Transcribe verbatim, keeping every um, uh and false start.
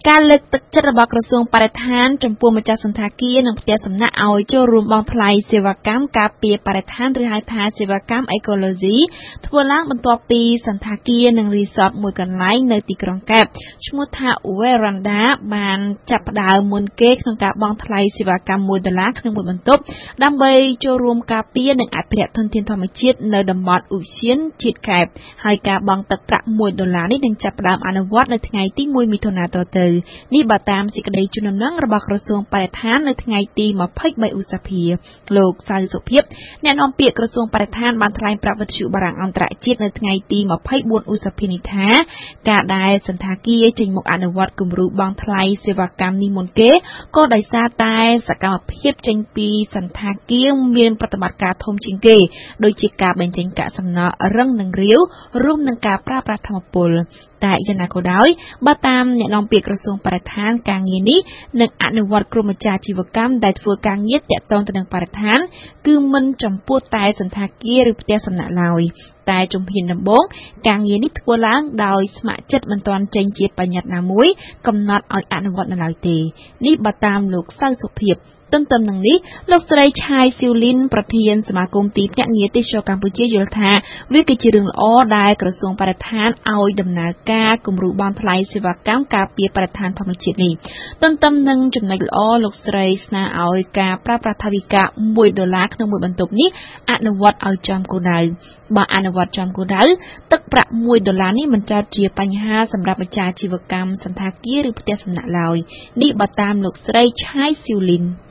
ការលើកទឹកចិត្តរបស់ក្រសួងបរិស្ថានចំពោះម្ចាស់សន្តាគារនិងផ្ទះសំណាក់ឲ្យចូលរួមបង់ថ្លៃសេវាកម្មការពារបរិស្ថានឬហៅថាសេវាកម្មអេកូឡូស៊ីធ្វើឡើងបន្ទាប់ពីសន្តាគារនិងរីសតមួយកន្លែងនៅទីក្រុងកែបឈ្មោះថា Veranda បានចាប់ផ្ដើមមុនគេក្នុងការបង់ថ្លៃសេវាកម្មមួយដុល្លារក្នុងមួយបន្ទប់ដើម្បីចូលរួមការពារនិងអភិរក្សធនធានធម្មជាតិនៅតំបន់ឧទ្យានជាតិកែបហើយការបង់ទឹកប្រាក់មួយដុល្លារនេះនឹងចាប់ផ្ដើមអនុវត្តនៅថ្ងៃទីមួយមិថុនាតទៅនេះបើតាមសេចក្តីជូនដំណឹងរបស់ក្រសួងបរិស្ថាននៅថ្ងៃទីម្ភៃបីឧសភាលោកសៅសុភិបអ្នកនាំពាក្យក្រសួងបរិស្ថានបានថ្លែងប្រាប់វិទ្យុបារាំងអន្តរជាតិនៅថ្ងៃទីម្ភៃបួនឧសភានេះថាការដែលសន្តាគារចេញមកអនុវត្តគម្រោងបង់ថ្លៃសេវាកម្មនេះមុនគេក៏ដោយសារតែសកម្មភាពចេញពីសន្តាគារមានប្រតិបត្តិការធំជាងគេដូចជាការបញ្ចេញកាកសំណល់រឹងនិងរាវរួមនឹងការប្រើប្រាស់ថាមពលតែយ៉ាងណាក៏ដោយបើតាមអ្នកនាំពាក្យក្រសួងបរិស្ថានការងារនេះនឹងអនុវត្តក្រុមម្ចាស់អាជីវកម្មដែលធ្វើការងារទាក់ទងទៅនឹងបរិស្ថានគឺមិនចំពោះតែសន្តាគារឬផ្ទះសំណាក់ឡើយតែជំហានដំបូងការងារនេះធ្វើឡើងដោយស្ម័គ្រចិត្តមិនទាន់ចេញជាបញ្ញត្តិណាមួយកំណត់ឲ្យអនុវត្តនៅឡើយទេនេះបើតាមលោកសៅសុភិបទន្ទឹមនឹងនេះលោកស្រីឆាយស៊ីវលីនប្រធានសមាគមទីភ្នាក់ងារទេសចរកម្ពុជាយល់ថាវាគឺជារឿងល្អដែលក្រសួងបរិស្ថានឲ្យដំណើរការគម្រោងបង់ថ្លៃសេវាកម្មការពារបរិស្ថានធម្មជាតិនេះទន្ទឹមនឹងចំណុចល្អលោកស្រីស្នើឲ្យការប្រើប្រាស់ថវិកាមួយដុល្លារក្នុងមួយបន្ទប់នេះអនុវត្តឲ្យចំគោលដៅបើអនុវត្តចំគោលដៅទឹកប្រាក់មួយដុល្លារនេះមិនចោទជាបញ្ហាសម្រាប់ម្ចាស់អាជីវកម្មសន្តាគារឬផ្ទះសំណាក់ឡើយនេះបើតាមលោកស្រីឆាយស៊ីវលីន